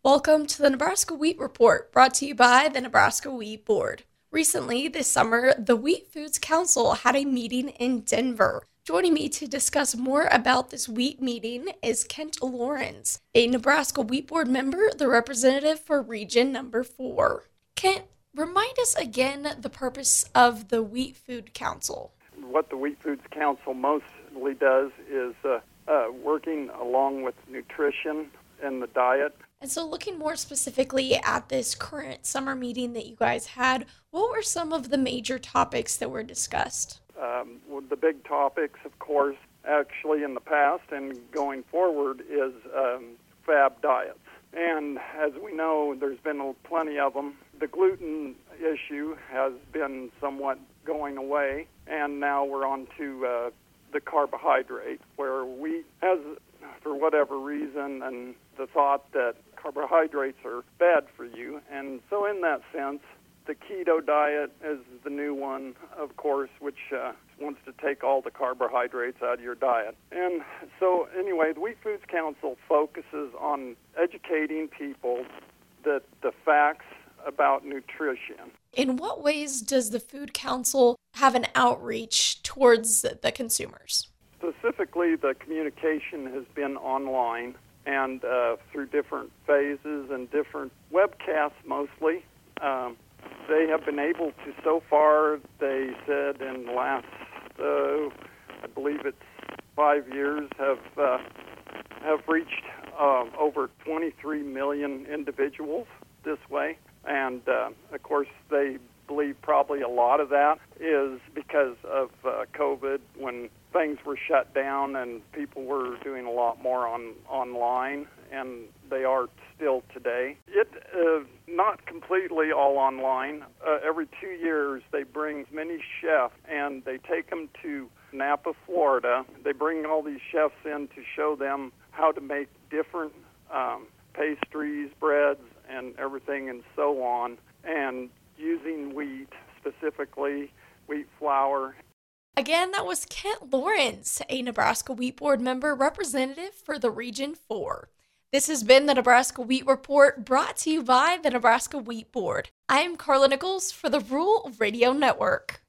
Welcome to the Nebraska Wheat Report, brought to you by the Nebraska Wheat Board. Recently, this summer, the Wheat Foods Council had a meeting in Denver. Joining me to discuss more about this wheat meeting is Kent Lawrence, a Nebraska Wheat Board member, the representative for Region Number 4. Kent, remind us again the purpose of the Wheat Food Council. What the Wheat Foods Council mostly does is working along with nutrition and the diet. And so looking more specifically at this current summer meeting that you guys had, what were some of the major topics that were discussed? The big topics, of course, actually in the past and going forward is fab diets. And as we know, there's been plenty of them. The gluten issue has been somewhat going away, and now we're on to the carbohydrate, where wheat has, for whatever reason, and the thought that carbohydrates are bad for you. And so in that sense, the keto diet is the new one, of course, which wants to take all the carbohydrates out of your diet. And so anyway, the Wheat Foods Council focuses on educating people that the facts about nutrition. In what ways does the Food Council have an outreach towards the consumers? Specifically, the communication has been online and through different phases and different webcasts mostly. They have been able to, so far, they said in the last, I believe it's 5 years, have reached over 23 million individuals this way. And, of course, they believe probably a lot of that is because of COVID, when things were shut down and people were doing a lot more online, and they are still today. It not completely all online. Every 2 years, they bring many chefs, and they take them to Napa, Florida. They bring all these chefs in to show them how to make different pastries, breads, and everything and so on, and using wheat, specifically wheat flour. Again, that was Kent Lawrence, a Nebraska Wheat Board member representative for the Region 4. This has been the Nebraska Wheat Report, brought to you by the Nebraska Wheat Board. I am Carla Nichols for the Rural Radio Network.